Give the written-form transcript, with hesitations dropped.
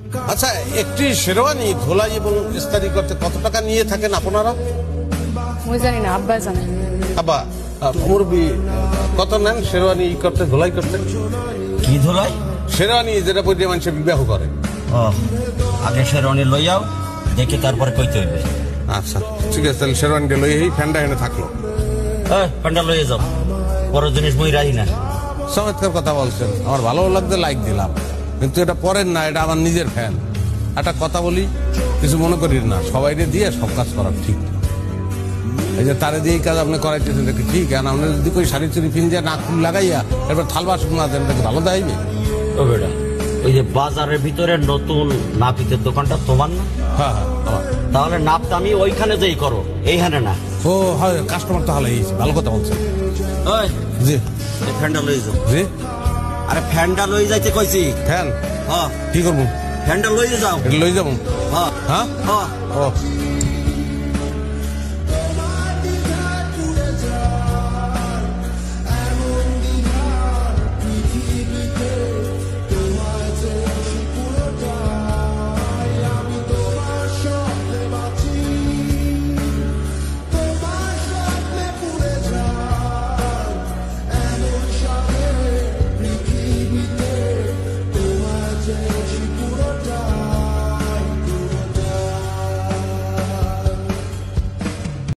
আচ্ছা, একটি শেরওয়ানি ধোলাই এবং ইস্তারি করতে কত টাকা নিয়ে থাকেন আপনারা? ওই জানি না, আব্বা জানে। আব্বা, মুরব্বি কত নেন শেরওয়ানি করতে, ধোলাই করতে? কি ধুলাই? শেরওয়ানি যেটা পরে মানুষের বিবাহ করে। ও, আগে শেরওয়ানি লইয়াও, দেখে তারপর কইতে হইবে। আচ্ছা ঠিক আছে, তাহলে শেরওয়ানিটা লই এই ফ্যানটা এনে থাকলো। প্যান্ডা লইয়ে যাও, বড় জিনিস মই রাহি না। চমৎকার কথা বলছেন, আমার ভালো লাগছে, লাইক দিলাম। কিন্তু এটা পরের না, এটা আমার নিজের ফ্যান। একটা কথা বলি, কিছু মনে করি না, সবাইকে দিয়ে সব কাজ করা ঠিক না। এই যে তারে দিয়ে কাজ আপনি করাইতেছেন দেখি ঠিক, কারণ আপনি যদি কই শাড়ি চুরি পিঞ্জা নাক ফুল লাগাইয়া এরপর থাল বাসন না দেন, দেখি ভালো দেখাইবে। ও বেটা, ওই যে বাজারের ভিতরে নতুন নাপিতের দোকানটা তোমার না? হ্যাঁ হ্যাঁ, আমার। তাহলে নাপটা আমি ওইখানে যেই করো, এইখানে না। ও হয়, কাস্টমার তো হলে ভালো কথা বলছেন। ওই জি এই ফ্যানটা লই যাও। জি, আরে ফ্যানটা লই যাইতে কইছি। ফ্যান হ্যাঁ, কি করবো? ফ্যানটা লই যাও। এটা লই যাবো? হ্যাঁ হ্যাঁ, হ্যাঁ। ও